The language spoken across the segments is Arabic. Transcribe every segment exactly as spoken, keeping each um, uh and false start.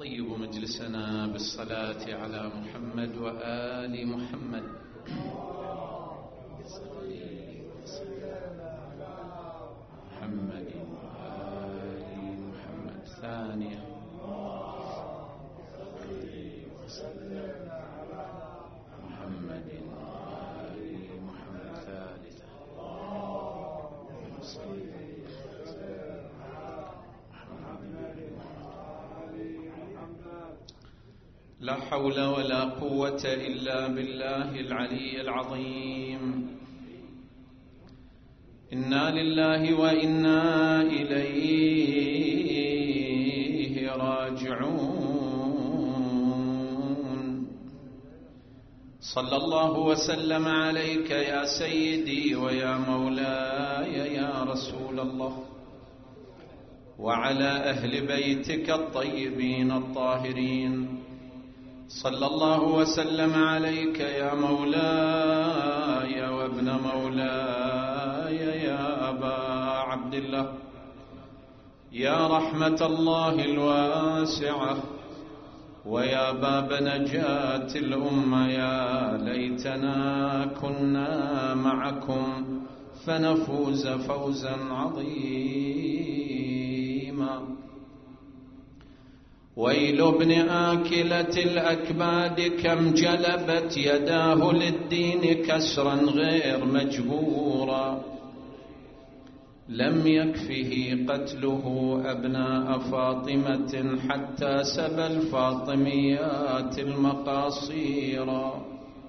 طيبوا مجلسنا بالصلاة على محمد وآل محمد. محمد وآل محمد. ثانية. محمد وآل محمد. ثالثة. لا حول ولا قوة إلا بالله العلي العظيم. إنا لله وإنا إليه راجعون. صلى الله وسلم عليك يا سيدي ويا مولاي يا رسول الله، وعلى أهل بيتك الطيبين الطاهرين. صلى الله وسلم عليك يا مولاي وابن مولاي يا أبا عبد الله، يا رحمة الله الواسعة ويا باب نجاة الأمة. يا ليتنا كنا معكم فنفوز فوزا عظيما. ويل ابن آكلة الأكباد كم جلبت يداه للدين كسرا غير مجبورا، لم يكفه قتله أبناء فاطمة حتى سبى الفاطميات المقاصيرا.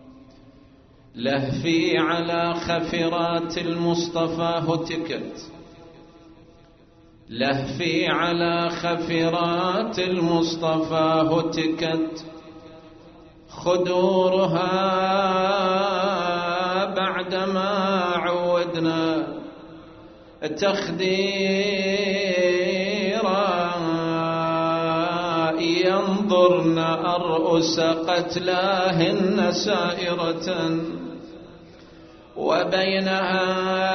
لهفي على خفرات المصطفى هتكت، لهفي على خفرات المصطفى هتكت خدورها بعدما عودنا تخديرا. ينظرن أرؤس قتلاهن سائرة وبينها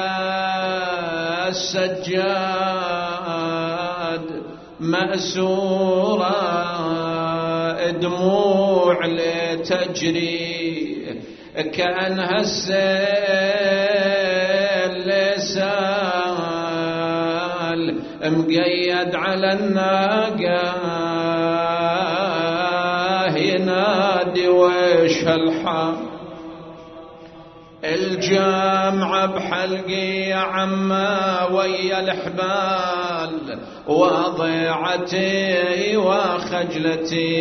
السجاد مأسورا، دموع لتجري كأنها السيل لسال مقيد على الناقة ينادي ويش هالحال. الجامعة بحلقي يا عما ويا الحبال، وضيعتي وخجلتي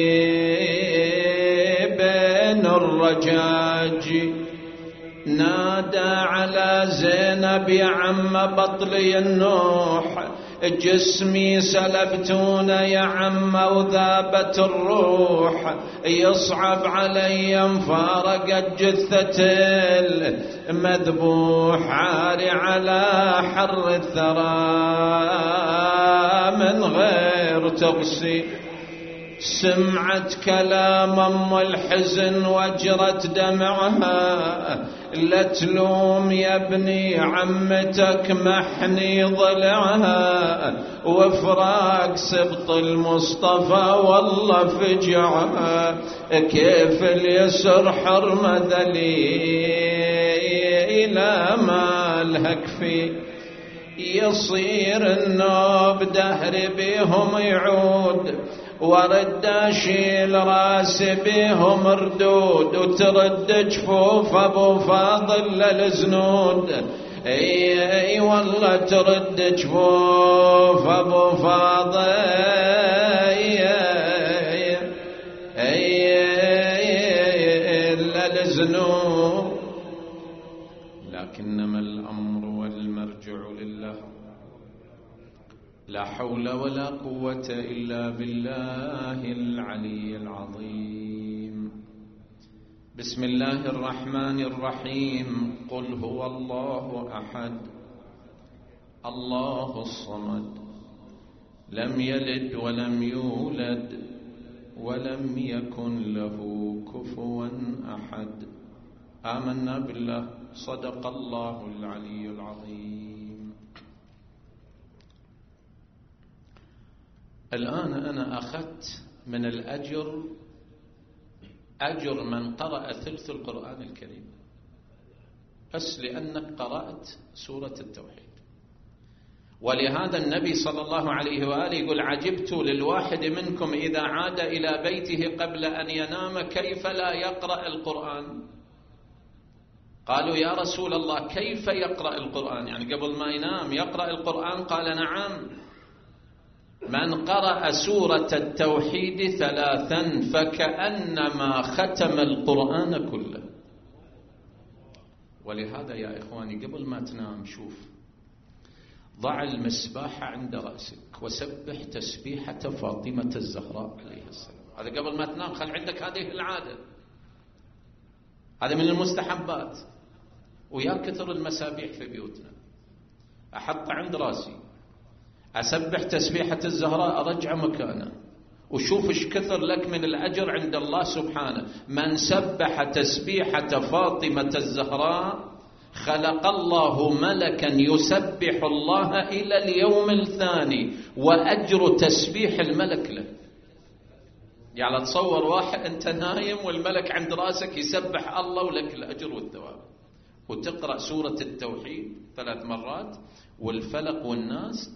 بين الرجاج. نادى على زينب يا عم بطلي النوح، جسمي سلبتون يا عم وذابت الروح. يصعب علي مفارقة جثة المذبوح، عاري على حر الثرى من غير تغسي. سمعت كلام أم الحزن وجرت دمعها، لا تلوم يا ابني عمتك محني ضلعها، وفراق سبط المصطفى والله فجعها. كيف اليسر حرم ذليل ما لهك فيه، يصير النوب دهر بهم يعود، ورد اشيل راسي بهم ردود، وترد جفوف ابو فاضل للزنود. اي اي والله ترد جفوف ابو فاضل للزنود. لكنما الامر والمرجع لله، لا حول ولا قوة إلا بالله العلي العظيم. بسم الله الرحمن الرحيم. قل هو الله أحد الله الصمد، لم يلد ولم يولد ولم يكن له كفوا أحد. آمنا بالله. صدق الله العلي العظيم. الآن أنا أخذت من الأجر أجر من قرأ ثلث القرآن الكريم بس لأنك قرأت سورة التوحيد. ولهذا النبي صلى الله عليه وآله يقول عجبت للواحد منكم إذا عاد إلى بيته قبل أن ينام كيف لا يقرأ القرآن. قالوا يا رسول الله كيف يقرأ القرآن، يعني قبل ما ينام يقرأ القرآن؟ قال نعم، من قرأ سورة التوحيد ثلاثا فكأنما ختم القرآن كله. ولهذا يا إخواني قبل ما تنام شوف، ضع المسباحة عند رأسك وسبح تسبيحة فاطمة الزهراء عليه السلام. هذا قبل ما تنام، خل عندك هذه العادة، هذا من المستحبات. ويا كثر المسابيح في بيوتنا، أحط عند رأسي أسبح تسبيحة الزهراء أرجع مكانه، وشوف ايش كثر لك من الأجر عند الله سبحانه. من سبح تسبيحة فاطمة الزهراء خلق الله ملكا يسبح الله إلى اليوم الثاني وأجر تسبيح الملك له. يعني تصور واحد أنت نايم والملك عند رأسك يسبح الله ولك الأجر والثواب. وتقرأ سورة التوحيد ثلاث مرات والفلق والناس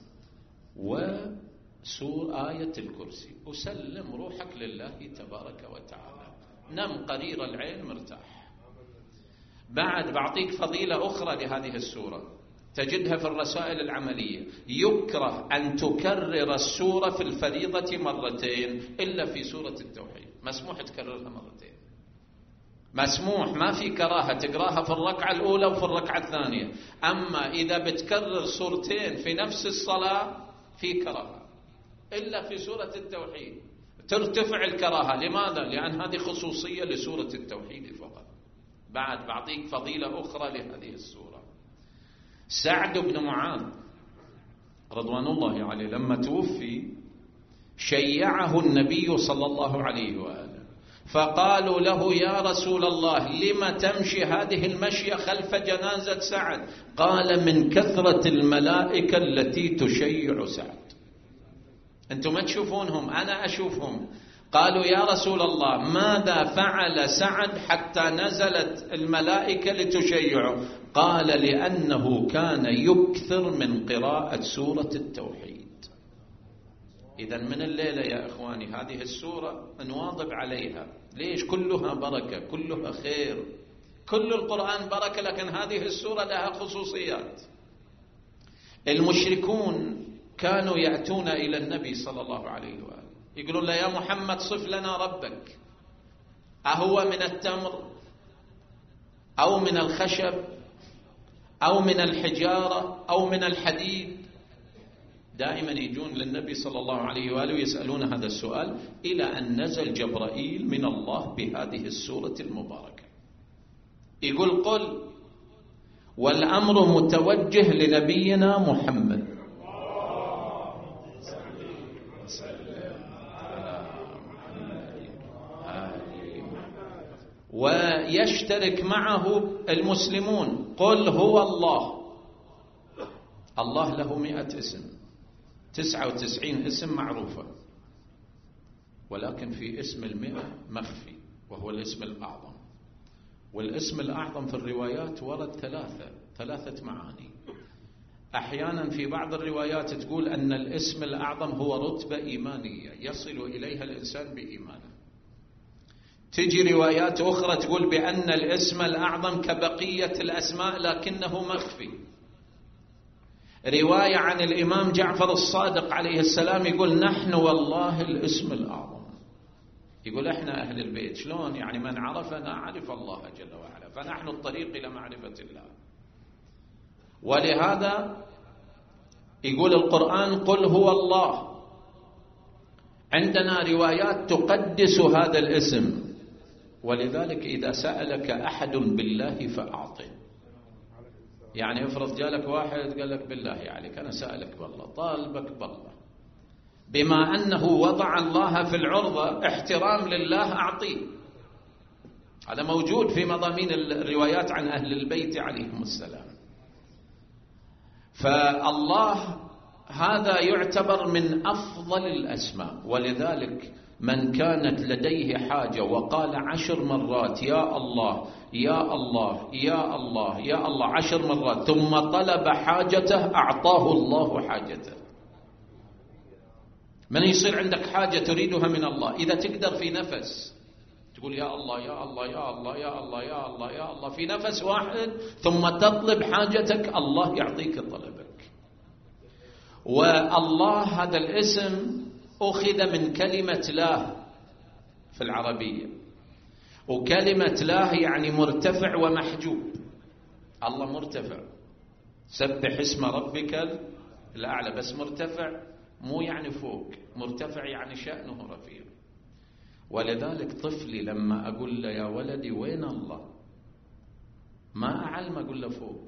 وسور آية الكرسي، وسلم روحك لله تبارك وتعالى، نم قرير العين مرتاح. بعد بعطيك فضيلة أخرى لهذه السورة تجدها في الرسائل العملية، يكره أن تكرر السورة في الفريضة مرتين إلا في سورة التوحيد، مسموح تكررها مرتين، مسموح، ما في كراهة تقراها في الركعة الأولى وفي الركعة الثانية. أما إذا بتكرر سورتين في نفس الصلاة في كراهة، إلا في سورة التوحيد ترتفع الكراهة. لماذا؟ لأن هذه خصوصية لسورة التوحيد فقط. بعد بعطيك فضيلة أخرى لهذه السورة. سعد بن معاذ رضوان الله عليه لما توفي شيعه النبي صلى الله عليه وآله، فقالوا له يا رسول الله لما تمشي هذه المشية خلف جنازة سعد؟ قال من كثرة الملائكة التي تشيع سعد. أنتم ما تشوفونهم، أنا أشوفهم. قالوا يا رسول الله ماذا فعل سعد حتى نزلت الملائكة لتشيعه؟ قال لأنه كان يكثر من قراءة سورة التوحيد. إذا من الليلة يا إخواني هذه السورة نواظب عليها. ليش؟ كلها بركة، كلها خير، كل القرآن بركة، لكن هذه السورة لها خصوصيات. المشركون كانوا يأتون إلى النبي صلى الله عليه وآله يقولون له يا محمد صف لنا ربك، أهو من التمر أو من الخشب أو من الحجارة أو من الحديد؟ دائما يجون للنبي صلى الله عليه وآله ويسألون هذا السؤال، إلى أن نزل جبرائيل من الله بهذه السورة المباركة يقول قل، والأمر متوجه لنبينا محمد ويشترك معه المسلمون، قل هو الله. الله له مئة اسم، تسعة وتسعين اسم معروفة، ولكن في اسم المئة مخفي وهو الاسم الأعظم. والاسم الأعظم في الروايات ورد ثلاثة ثلاثة معاني. أحيانا في بعض الروايات تقول أن الاسم الأعظم هو رتبة إيمانية يصل إليها الإنسان بإيمانه. تجي روايات أخرى تقول بأن الاسم الأعظم كبقية الأسماء لكنه مخفي. رواية عن الإمام جعفر الصادق عليه السلام يقول نحن والله الاسم الأعظم. يقول احنا أهل البيت شلون يعني؟ من عرفنا عرف الله جل وعلا، فنحن الطريق إلى معرفة الله. ولهذا يقول القرآن قل هو الله. عندنا روايات تقدس هذا الاسم، ولذلك إذا سألك أحد بالله فأعطه. يعني افرض جالك واحد قال لك بالله عليك أنا سألك بالله، طالبك بالله، بما أنه وضع الله في العرضة احترام لله أعطيه. هذا موجود في مضامين الروايات عن أهل البيت عليهم السلام. فالله هذا يعتبر من أفضل الأسماء، ولذلك من كانت لديه حاجة وقال عشر مرات يا الله يا الله يا الله يا الله عشر مرات ثم طلب حاجته أعطاه الله حاجته. من يصير عندك حاجة تريدها من الله، إذا تقدر في نفس تقول يا الله يا الله يا الله يا الله يا الله يا الله في نفس واحد، ثم تطلب حاجتك، الله يعطيك طلبك. والله هذا الاسم أخذ من كلمة لا في العربية، وكلمة لا يعني مرتفع ومحجوب. الله مرتفع، سبح اسم ربك الأعلى، بس مرتفع مو يعني فوق، مرتفع يعني شأنه رفيع. ولذلك طفلي لما أقول له يا ولدي وين الله، ما أعلم أقول له فوق،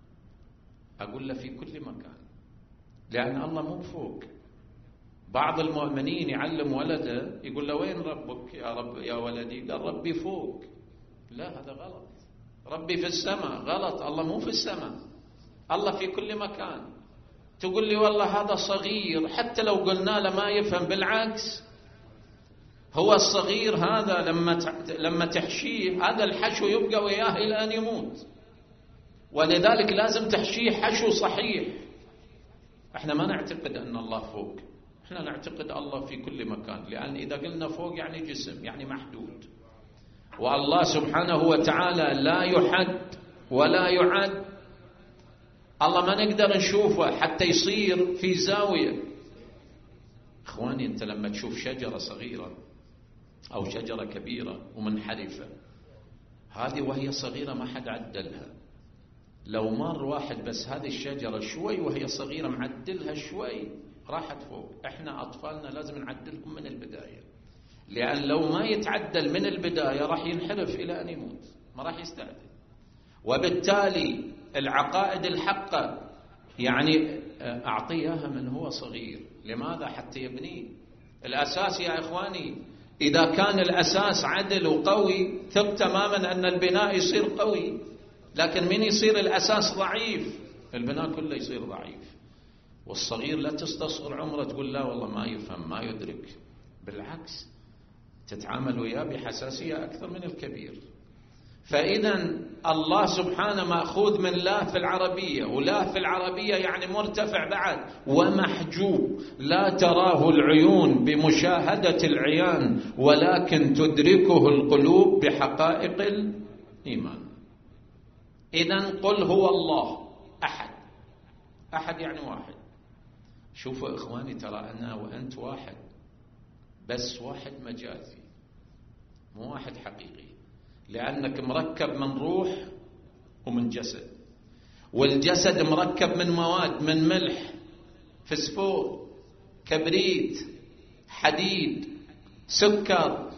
أقول له في كل مكان، لأن الله مو فوق. بعض المؤمنين يعلم ولده يقول له وين ربك يا رب يا ولدي، قال ربي فوق. لا، هذا غلط. ربي في السماء، غلط. الله مو في السماء، الله في كل مكان. تقول لي والله هذا صغير، حتى لو قلنا له ما يفهم، بالعكس هو الصغير هذا لما لما تحشيه هذا الحشو يبقى وياه إلى أن يموت. ولذلك لازم تحشيه حشو صحيح. احنا ما نعتقد أن الله فوق، احنا نعتقد الله في كل مكان، لأن إذا قلنا فوق يعني جسم، يعني محدود. والله سبحانه وتعالى لا يحد ولا يعد. الله ما نقدر نشوفه حتى يصير في زاوية. اخواني، انت لما تشوف شجرة صغيرة او شجرة كبيرة ومنحرفة، هذه وهي صغيرة ما حد عدلها. لو مر واحد بس هذه الشجرة شوي وهي صغيرة معدلها شوي راحت فوق. احنا اطفالنا لازم نعدلهم من البداية، لأن لو ما يتعدل من البداية راح ينحرف إلى أن يموت، ما راح يستعدل. وبالتالي العقائد الحقة يعني أعطيها من هو صغير. لماذا؟ حتى يبنيه. الأساس يا إخواني، إذا كان الأساس عدل وقوي ثق تماما أن البناء يصير قوي. لكن من يصير الأساس ضعيف البناء كله يصير ضعيف. والصغير لا تستصغر عمره تقول لا والله ما يفهم ما يدرك، بالعكس تتعامل وياه بحساسية أكثر من الكبير. فإذا الله سبحانه مأخوذ من لا في العربية، ولا في العربية يعني مرتفع بعد ومحجوب، لا تراه العيون بمشاهدة العيان ولكن تدركه القلوب بحقائق الإيمان. إذن قل هو الله أحد. أحد يعني واحد. شوفوا إخواني، ترى أنا وأنت واحد، بس واحد مجازي مو واحد حقيقي، لأنك مركب من روح ومن جسد، والجسد مركب من مواد، من ملح، فسفور، كبريت، حديد، سكر.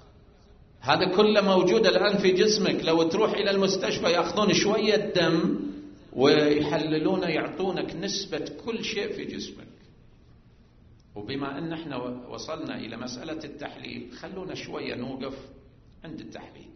هذا كله موجود الآن في جسمك. لو تروح إلى المستشفى يأخذون شوية دم ويحللون يعطونك نسبة كل شيء في جسمك. وبما أن احنا وصلنا إلى مسألة التحليل، خلونا شوية نوقف عند التحليل.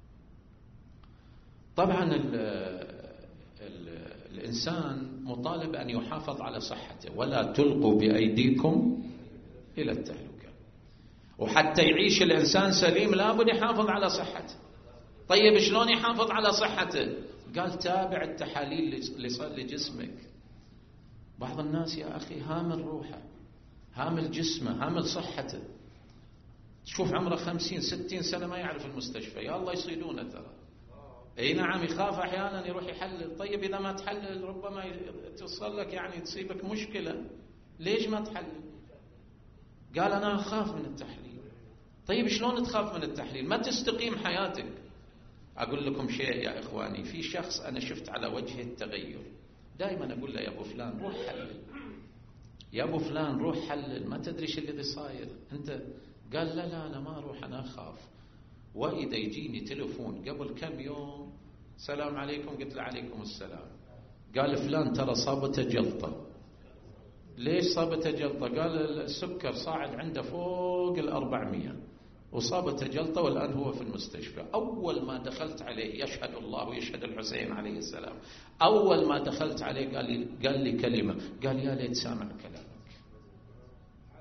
طبعا ال ال الإنسان مطالب أن يحافظ على صحته، ولا تلقوا بأيديكم إلى التهلكة. وحتى يعيش الإنسان سليم لابد يحافظ على صحته. طيب شلون يحافظ على صحته؟ قال تابع التحاليل اللي صار لجسمك. بعض الناس يا أخي هامل روحه، هامل جسمه، هامل صحته. تشوف عمره خمسين ستين سنة ما يعرف المستشفى، يا الله يصيدونه ترى. اي نعم، يخاف احيانا يروح يحلل. طيب اذا ما تحلل ربما تصل لك يعني تصيبك مشكلة، ليش ما تحلل؟ قال انا اخاف من التحليل. طيب شلون تخاف من التحليل؟ ما تستقيم حياتك. اقول لكم شيء يا اخواني، في شخص انا شفت على وجهه التغير، دائما اقول له يا ابو فلان روح حلل، يا ابو فلان روح حلل، ما تدري ايش اللي صاير انت. قال لا لا انا ما اروح، انا اخاف. واذا يجيني تلفون قبل كم يوم، السلام عليكم، قلت له عليكم السلام. قال فلان ترى صابته جلطه. ليش صابته جلطه؟ قال السكر صاعد عنده فوق الأربعمية وصابته جلطه والان هو في المستشفى. اول ما دخلت عليه، يشهد الله ويشهد الحسين عليه السلام، اول ما دخلت عليه قال لي قال لي كلمه، قال يا ليت سامع كلامك.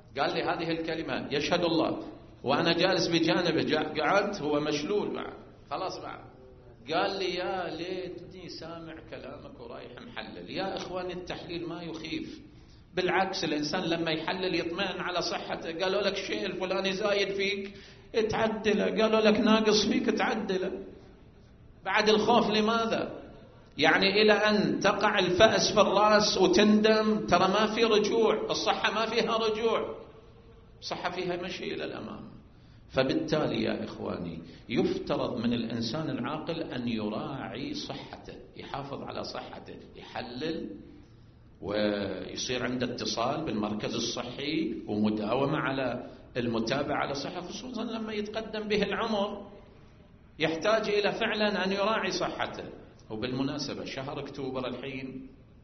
قال لي هذه الكلمة يشهد الله وأنا جالس بجانبه، قعدت هو مشلول بعد خلاص بعد، قال لي يا ليتني سامع كلامك ورايح محلل. يا إخواني التحليل ما يخيف، بالعكس الإنسان لما يحلل يطمئن على صحته. قالوا لك الشيء الفلاني زايد فيك اتعدله، قالوا لك ناقص فيك اتعدله. بعد الخوف لماذا؟ يعني إلى أن تقع الفأس في الرأس وتندم، ترى ما في رجوع، الصحة ما فيها رجوع، الصحة فيها مشي إلى الأمام. فبالتالي يا إخواني يفترض من الإنسان العاقل أن يراعي صحته، يحافظ على صحته، يحلل ويصير عنده اتصال بالمركز الصحي ومداومة على المتابعة على صحة، خصوصا لما يتقدم به العمر يحتاج إلى فعلا أن يراعي صحته. وبالمناسبة شهر أكتوبر الحين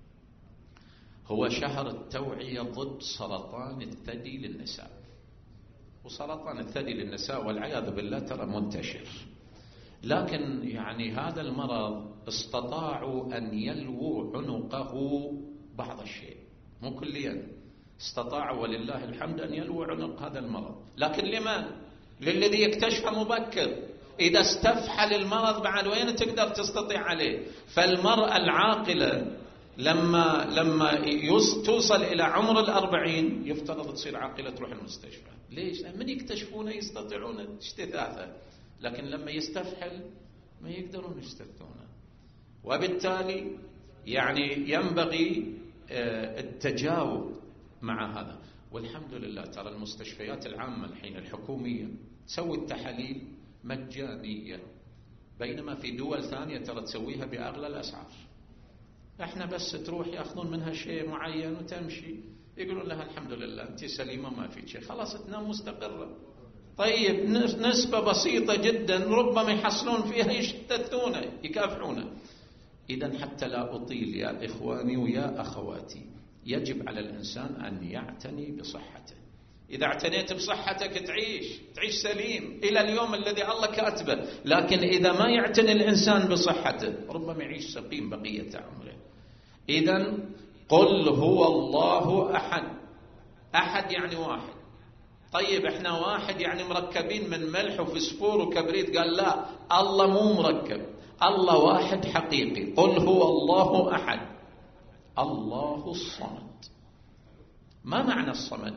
هو شهر التوعية ضد سرطان الثدي للنساء، وسرطان الثدي للنساء والعياذ بالله ترى منتشر، لكن يعني هذا المرض استطاعوا أن يلووا عنقه بعض الشيء، مو كليا، استطاعوا ولله الحمد أن يلووا عنق هذا المرض. لكن لمن؟ للذي يكتشف مبكر. إذا استفحل المرض بعد وين تقدر تستطيع عليه؟ فالمرأة العاقلة لما لما توصل إلى عمر الأربعين يفترض تصير عاقلة تروح المستشفى. ليش؟ من يكتشفونه يستطيعون اجتثاثه، لكن لما يستفحل ما يقدرون يجتثونه. وبالتالي يعني ينبغي التجاوب مع هذا. والحمد لله ترى المستشفيات العامة الحين الحكومية تسوي التحاليل مجانية، بينما في دول ثانية ترى تسويها بأغلى الأسعار. احنا بس تروح ياخذون منها شيء معين وتمشي، يقولون لها الحمد لله انت سليمة ما في شيء، خلاص تنام مستقرة. طيب نسبة بسيطة جدا ربما يحصلون فيها يشتتونه يكافحونه. إذن حتى لا أطيل يا إخواني ويا أخواتي، يجب على الإنسان أن يعتني بصحته. إذا اعتنيت بصحتك تعيش تعيش سليم إلى اليوم الذي الله كاتبه، لكن إذا ما يعتني الإنسان بصحته ربما يعيش سقيم بقية عمره. إذن قل هو الله أحد. أحد يعني واحد. طيب احنا واحد يعني مركبين من ملح وفسفور وكبريت؟ قال لا، الله مو مركب، الله واحد حقيقي. قل هو الله أحد الله الصمد. ما معنى الصمد؟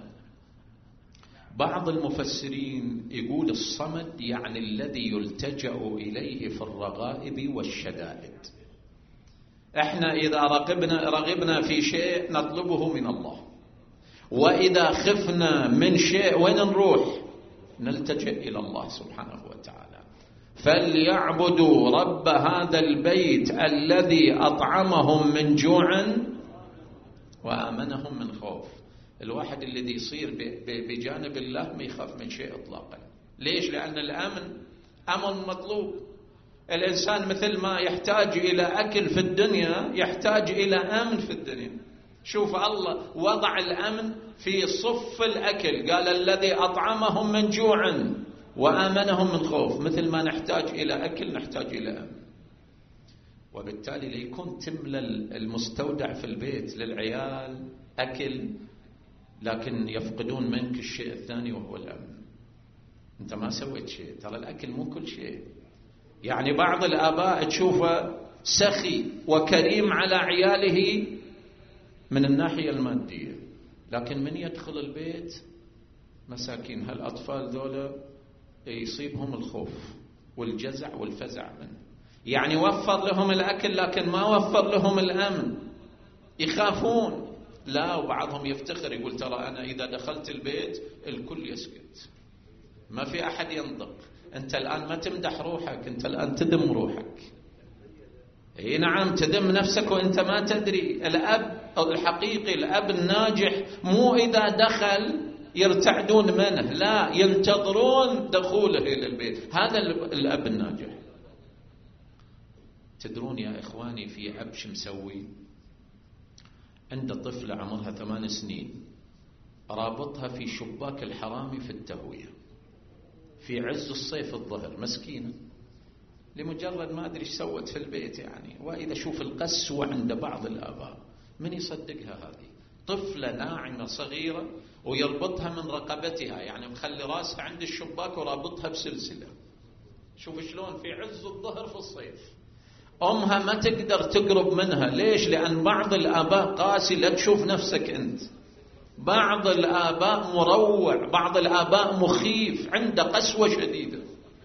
بعض المفسرين يقول الصمد يعني الذي يلتجأ إليه في الرغائب والشدائد. احنا إذا رغبنا, رغبنا في شيء نطلبه من الله، وإذا خفنا من شيء وين نروح؟ نلتجئ إلى الله سبحانه وتعالى. فليعبدوا رب هذا البيت الذي أطعمهم من جوع وآمنهم من خوف. الواحد الذي يصير بجانب الله ما يخاف من شيء إطلاقا. ليش؟ لأن الأمن أمن مطلوب. الإنسان مثل ما يحتاج إلى أكل في الدنيا يحتاج إلى أمن في الدنيا. شوف الله وضع الأمن في صف الأكل، قال الذي أطعمهم من جوع وآمنهم من خوف. مثل ما نحتاج إلى أكل نحتاج إلى أمن. وبالتالي ليكون تملى المستودع في البيت للعيال أكل، لكن يفقدون منك الشيء الثاني وهو الأمن. أنت ما سويت شيء، ترى الأكل مو كل شيء. يعني بعض الآباء تشوفه سخي وكريم على عياله من الناحية المادية، لكن من يدخل البيت مساكين هالأطفال ذولا يصيبهم الخوف والجزع والفزع منه. يعني وفر لهم الأكل لكن ما وفر لهم الأمن، يخافون. لا، وبعضهم يفتخر يقول ترى أنا إذا دخلت البيت الكل يسكت، ما في أحد ينطق. أنت الآن ما تمدح روحك، أنت الآن تذم روحك. اي نعم، تذم نفسك وأنت ما تدري. الأب الحقيقي، الأب الناجح مو إذا دخل يرتعدون منه، لا، ينتظرون دخوله إلى البيت. هذا الأب الناجح. تدرون يا إخواني في أب شو مسوي؟ عند طفلة عمرها ثمان سنين رابطها في شباك الحرامي في التهوية في عز الصيف الظهر، مسكينة، لمجرد ما أدري ايش سوت في البيت يعني. وإذا شوف القسوة عند بعض الآباء، من يصدقها هذه؟ طفلة ناعمة صغيرة ويربطها من رقبتها، يعني مخلي راسها عند الشباك ورابطها بسلسلة. شوف شلون في عز الظهر في الصيف أمها ما تقدر تقرب منها. ليش؟ لأن بعض الآباء قاسي، لا تشوف نفسك أنت. بعض الآباء مروع، بعض الآباء مخيف، عنده قسوة شديدة.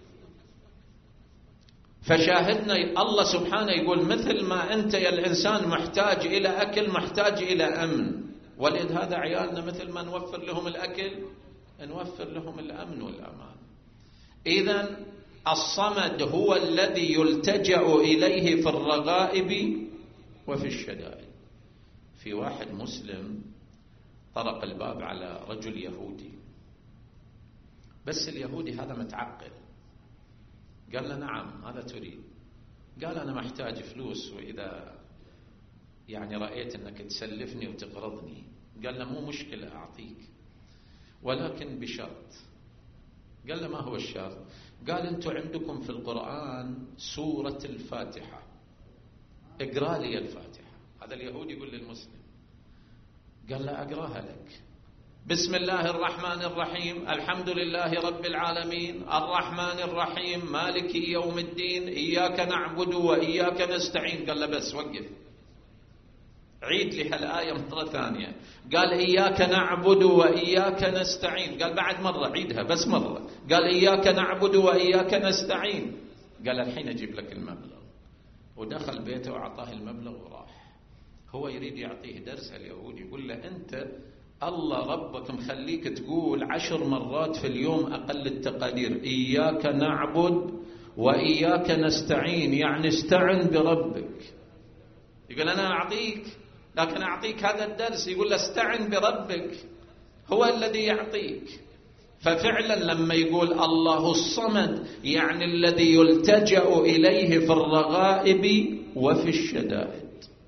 فشاهدنا الله سبحانه يقول مثل ما أنت يا الإنسان محتاج إلى أكل محتاج إلى أمن، ولد هذا عيالنا مثل ما نوفر لهم الأكل نوفر لهم الأمن والأمان. إذن الصمد هو الذي يلتجأ إليه في الرغائب وفي الشدائد. في واحد مسلم طرق الباب على رجل يهودي، بس اليهودي هذا متعقل. قال له نعم ماذا تريد؟ قال أنا محتاج فلوس، وإذا يعني رأيت أنك تسلفني وتقرضني. قال له مو مشكلة أعطيك، ولكن بشرط. قال له ما هو الشرط؟ قال أنتم عندكم في القرآن سورة الفاتحة، اقرأ لي الفاتحة. هذا اليهودي يقول للمسلم. قال له أقرأها لك. بسم الله الرحمن الرحيم، الحمد لله رب العالمين، الرحمن الرحيم، مالك يوم الدين، إياك نعبد وإياك نستعين. قال له بس وقف، عيد لي هالآية مرة ثانية. قال إياك نعبد وإياك نستعين. قال بعد مرة عيدها بس مرة. قال إياك نعبد وإياك نستعين. قال الحين أجيب لك المبلغ. ودخل بيته وأعطاه المبلغ وراح. هو يريد يعطيه درس اليهودي، يقول له أنت الله ربك مخليك تقول عشر مرات في اليوم أقل التقادير إياك نعبد وإياك نستعين، يعني استعن بربك. يقول أنا أعطيك، لكن أعطيك هذا الدرس. يقول له استعن بربك، هو الذي يعطيك. ففعلا لما يقول الله الصمد يعني الذي يلتجأ إليه في الرغائب وفي الشدائد.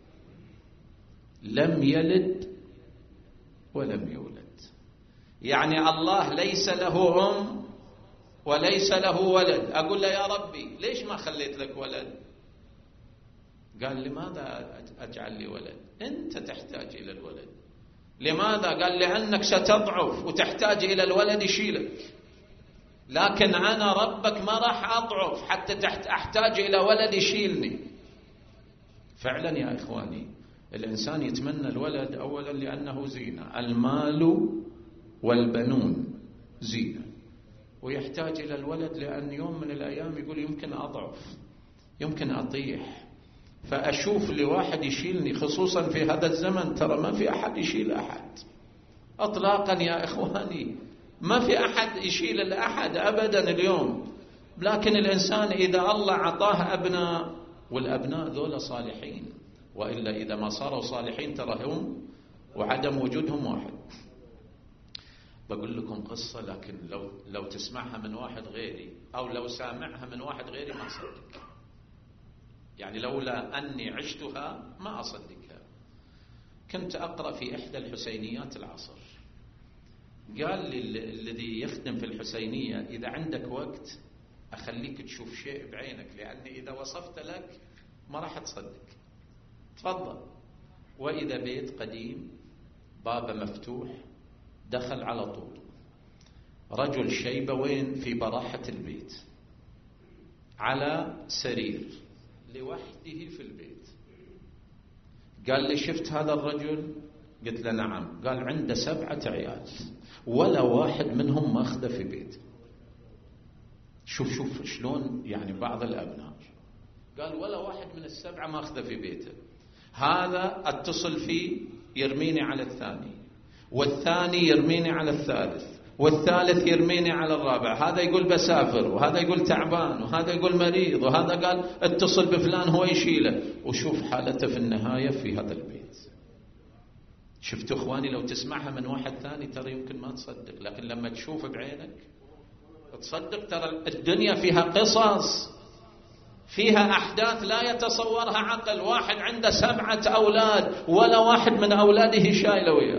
لم يلد ولم يولد، يعني الله ليس له أم وليس له ولد. أقول له يا ربي ليش ما خليت لك ولد؟ قال لماذا أجعل لي ولد؟ أنت تحتاج إلى الولد. لماذا؟ قال لأنك ستضعف وتحتاج إلى الولد يشيلك، لكن أنا ربك ما راح أضعف حتى تحت أحتاج إلى ولد يشيلني. فعلا يا إخواني الإنسان يتمنى الولد أولا لأنه زينة، المال والبنون زينة، ويحتاج إلى الولد لأن يوم من الأيام يقول يمكن أضعف، يمكن أطيح، فأشوف لواحد يشيلني. خصوصا في هذا الزمن ترى ما في أحد يشيل أحد أطلاقا يا إخواني، ما في أحد يشيل الأحد أبدا اليوم. لكن الإنسان إذا الله عطاه أبناء، والأبناء ذولا صالحين، وإلا إذا ما صاروا صالحين ترى هم وعدم وجودهم واحد. بقول لكم قصة، لكن لو لو تسمعها من واحد غيري أو لو سامعها من واحد غيري ما أصدق، يعني لولا أني عشتها ما أصدقها. كنت أقرأ في إحدى الحسينيات العصر، قال لي الذي يخدم في الحسينية إذا عندك وقت أخليك تشوف شيء بعينك، لأني إذا وصفت لك ما راح تصدق. تفضل. وإذا بيت قديم بابه مفتوح، دخل على طول رجل شيبة وين في براحة البيت على سرير لوحده في البيت. قال لي شفت هذا الرجل؟ قلت له نعم. قال عنده سبعة عيال ولا واحد منهم ماخذه في بيت. شوف شوف شلون يعني بعض الأبناء. قال ولا واحد من السبعة ماخذه في بيته. هذا اتصل فيه يرميني على الثاني، والثاني يرميني على الثالث، والثالث يرميني على الرابع. هذا يقول بسافر، وهذا يقول تعبان، وهذا يقول مريض، وهذا قال اتصل بفلان هو يشيله. وشوف حالته في النهاية في هذا البيت. شفتوا اخواني لو تسمعها من واحد ثاني ترى يمكن ما تصدق، لكن لما تشوف بعينك تصدق. ترى الدنيا فيها قصص، فيها أحداث لا يتصورها عقل. واحد عنده سبعة أولاد ولا واحد من أولاده شايله وياه.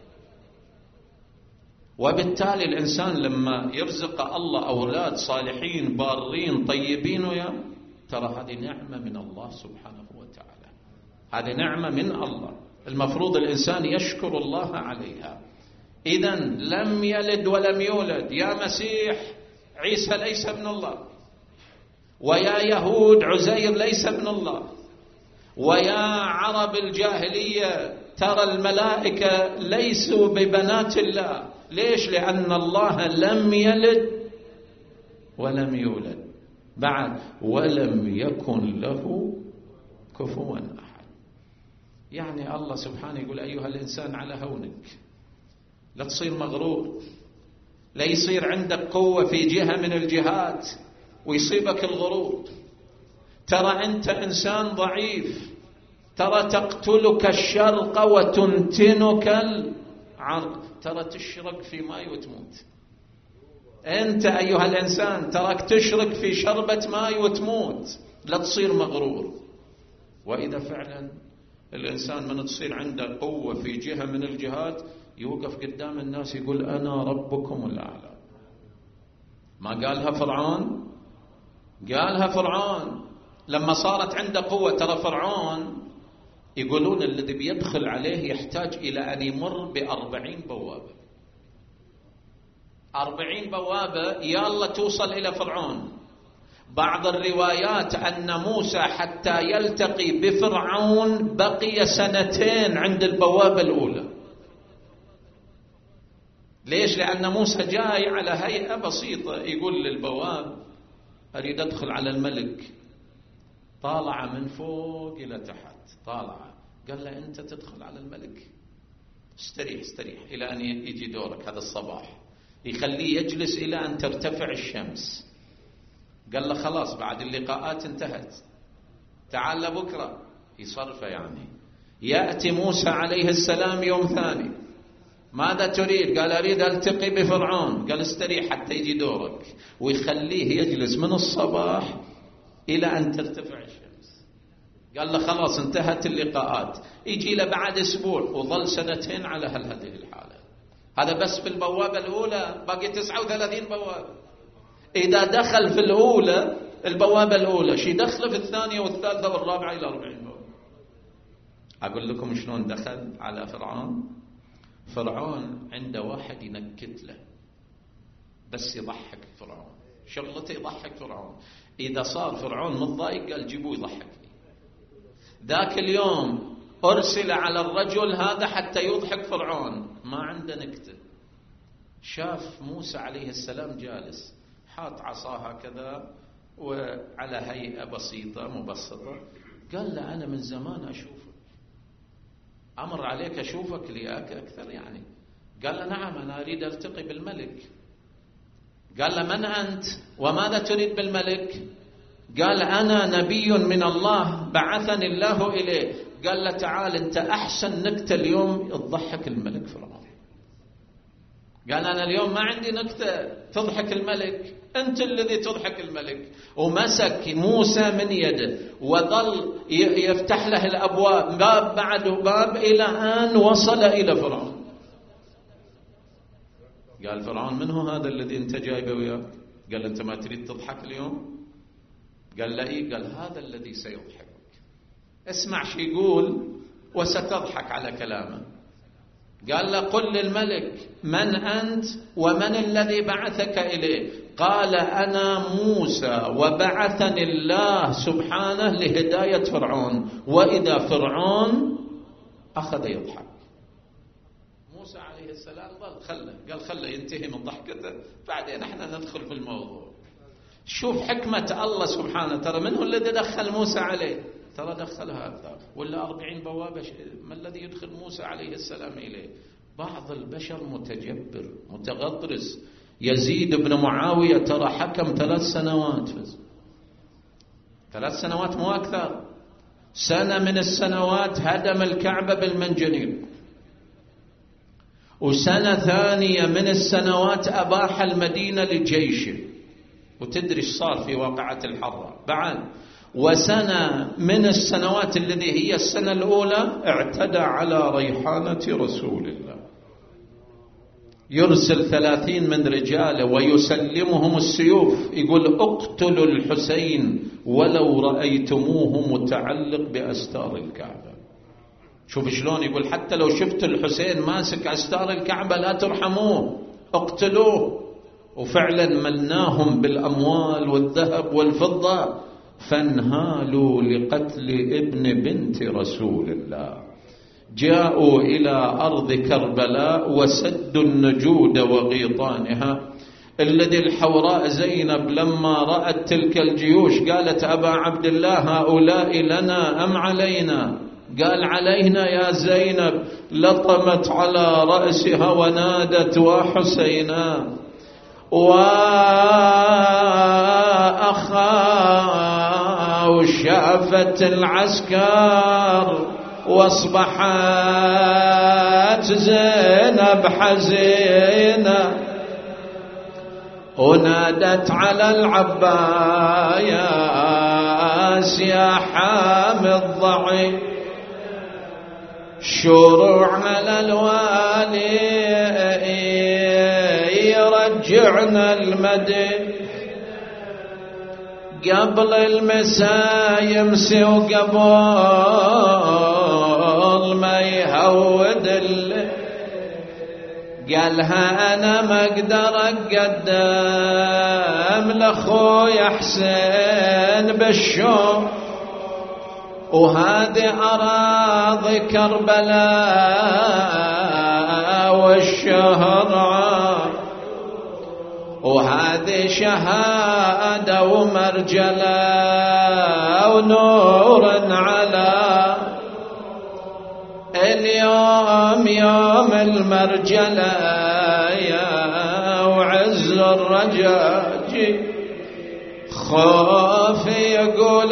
وبالتالي الإنسان لما يرزق الله أولاد صالحين بارين طيبين وياه، ترى هذه نعمة من الله سبحانه وتعالى، هذه نعمة من الله. المفروض الإنسان يشكر الله عليها. إذن لم يلد ولم يولد، يا مسيح عيسى ليس ابن الله، ويا يهود عزير ليس ابن الله، ويا عرب الجاهلية ترى الملائكة ليسوا ببنات الله. ليش؟ لأن الله لم يلد ولم يولد، بعد ولم يكن له كفوا أحد. يعني الله سبحانه يقول أيها الإنسان على هونك، لا تصير مغرور، لا يصير عندك قوة في جهة من الجهات ويصيبك الغرور. ترى أنت إنسان ضعيف، ترى تقتلك الشرق وتنتنك العرق، ترى تشرق في ماء وتموت. أنت أيها الإنسان تراك تشرق في شربة ماء وتموت، لا تصير مغرور. وإذا فعلا الإنسان من تصير عنده قوة في جهة من الجهات يوقف قدام الناس يقول أنا ربكم الأعلى. ما قالها فرعون؟ قالها فرعون لما صارت عنده قوة. ترى فرعون يقولون الذي بيدخل عليه يحتاج إلى أن يمر بأربعين بوابة. أربعين بوابة يلا توصل إلى فرعون. بعض الروايات أن موسى حتى يلتقي بفرعون بقي سنتين عند البوابة الأولى. ليش؟ لأن موسى جاي على هيئة بسيطة، يقول للبواب أريد أدخل على الملك. طالع من فوق إلى تحت، طالع قال له أنت تدخل على الملك؟ استريح استريح إلى أن يجي دورك هذا الصباح. يخليه يجلس إلى أن ترتفع الشمس. قال له خلاص بعد اللقاءات انتهت، تعال بكرة. يصرفه يعني. يأتي موسى عليه السلام يوم ثاني، ماذا تريد؟ قال أريد ألتقي بفرعون. قال استريح حتى يجي دورك، ويخليه يجلس من الصباح إلى أن ترتفع الشمس. قال له خلاص انتهت اللقاءات. يجي له بعد أسبوع وظل سنتين على هذه الحالة. هذا بس في البوابة الأولى، باقي تسعة وثلاثين بوابة. إذا دخل في الأولى البوابة الأولى شي دخل في الثانية والثالثة والرابعة إلى أربعين بوابة. أقول لكم شلون دخل على فرعون. فرعون عنده واحد ينكت له بس يضحك فرعون، شغلته يضحك فرعون. إذا صار فرعون متضايق قال جيبوه يضحكني. ذاك اليوم أرسل على الرجل هذا حتى يضحك فرعون، ما عنده نكتة. شاف موسى عليه السلام جالس حاط عصاها كذا وعلى هيئة بسيطة مبسطة، قال له أنا من زمان أشوفك، أمر عليك أشوفك لياك أكثر يعني. قال له نعم أنا أريد ألتقي بالملك. قال له من أنت وماذا تريد بالملك؟ قال أنا نبي من الله بعثني الله إليه. قال له تعال أنت أحسن نكتة اليوم تضحك الملك فرعون. قال أنا اليوم ما عندي نكتة تضحك الملك، أنت الذي تضحك الملك. ومسك موسى من يده وظل يفتح له الأبواب باب بعد باب إلى أن وصل إلى فرعون. قال فرعون من هو هذا الذي أنت جايبه وياك؟ قال أنت ما تريد تضحك اليوم؟ قال لا إيه؟ قال هذا الذي سيضحكك، اسمع شو يقول وستضحك على كلامه. قال له قل للملك من أنت ومن الذي بعثك إليه؟ قال أنا موسى وبعثني الله سبحانه لهداية فرعون. وإذا فرعون أخذ يضحك. موسى عليه السلام ظل خله قال خله ينتهي من ضحكته بعدين احنا ندخل في الموضوع. شوف حكمة الله سبحانه. ترى من هو الذي دخل موسى عليه؟ ترى دخل هذا ولا أربعين بوابة. ما الذي يدخل موسى عليه السلام إليه؟ بعض البشر متجبر متغطرس. يزيد بن معاوية ترى حكم ثلاث سنوات فز. ثلاث سنوات مو أكثر. سنة من السنوات هدم الكعبة بالمنجنيق، وسنة ثانية من السنوات أباح المدينة لجيشه، وتدري ايش صار في واقعة الحرة بعد. وسنة من السنوات الذي هي السنة الأولى اعتدى على ريحانة رسول الله، يرسل ثلاثين من رجاله ويسلمهم السيوف، يقول اقتلوا الحسين ولو رأيتموه متعلق بأستار الكعبة. شوف شلون يقول حتى لو شفت الحسين ماسك أستار الكعبة لا ترحموه، اقتلوه. وفعلا ملناهم بالأموال والذهب والفضة، فانهالوا لقتل ابن بنت رسول الله. جاءوا إلى أرض كربلاء وسدوا النجود وغيطانها. الذي الحوراء زينب لما رأت تلك الجيوش قالت أبا عبد الله هؤلاء لنا أم علينا؟ قال علينا يا زينب. لطمت على رأسها ونادت وحسينا وأخا، وشافت العسكر واصبحت زينب حزينة، ونادت على العباس يا حامي الضعيف، شروع على الوالي يرجعنا المدينة، قبل المساء يمسي وقبل ما يهود الليل. قالها أنا ما أقدر أقدم لأخويا حسين بالشوق، وهذه أراضي كربلاء والشهر، وهذه شهادة ومرجلة ونور على اليوم يوم المرجلة يا وعز الرجاج. خوف يقول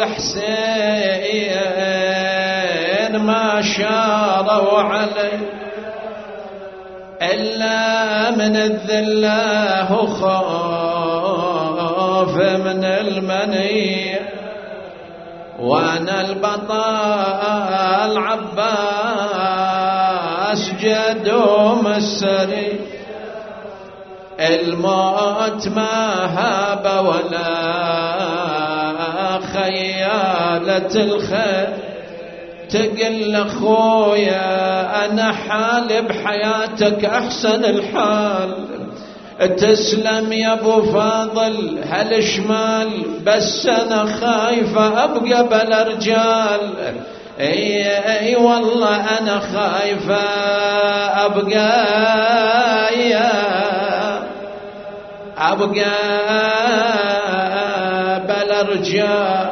حسين ما شاروا علي إلا من الذله، وخوف من المني، وانا البطل عباس جدوم السري. الموت ما هاب ولا خيالة الخير، تقل اخويا انا حالي بحياتك احسن الحال. تسلم يا ابو فاضل هالشمال، بس انا خايفة ابقى بلا رجال. اي اي والله انا خايفة ابقى ابقى بلا رجال.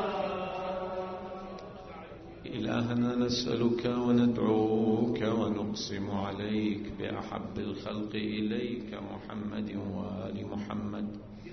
إلهنا نسألك وندعوك ونقسم عليك بأحب الخلق إليك محمد وآل محمد.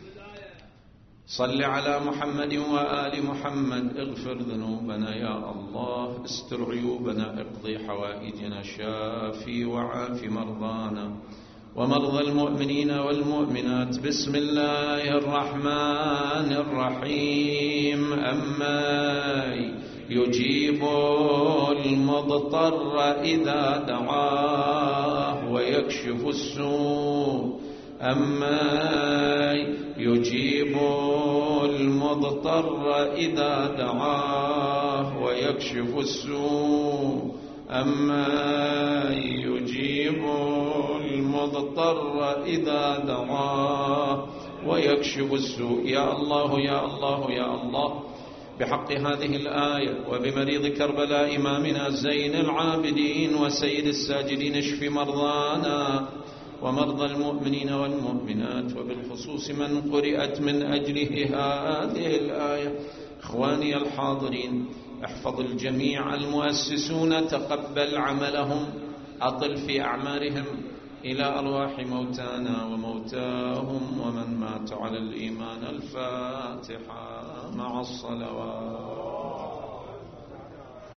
صل على محمد وآل محمد. اغفر ذنوبنا يا الله، استر عيوبنا، اقضي حوائجنا، شافي وعاف مرضانا ومرضى المؤمنين والمؤمنات. بسم الله الرحمن الرحيم. أما يجيب المضطر إذا دعاه ويكشف السوء، أما يجيب المضطر إذا دعاه ويكشف السوء، أما يجيب المضطر إذا دعاه ويكشف السوء. يا الله يا الله يا الله، بحق هذه الآية وبمريض كربلاء إمامنا زين العابدين وسيد الساجدين، اشف مرضانا ومرضى المؤمنين والمؤمنات، وبالخصوص من قرأت من أجله هذه الآية. إخواني الحاضرين، احفظ الجميع المؤسسون، تقبل عملهم، أطل في أعمارهم إلى أرواح موتانا وموتاهم ومن مات على الإيمان. الفاتحة مع الصلوات.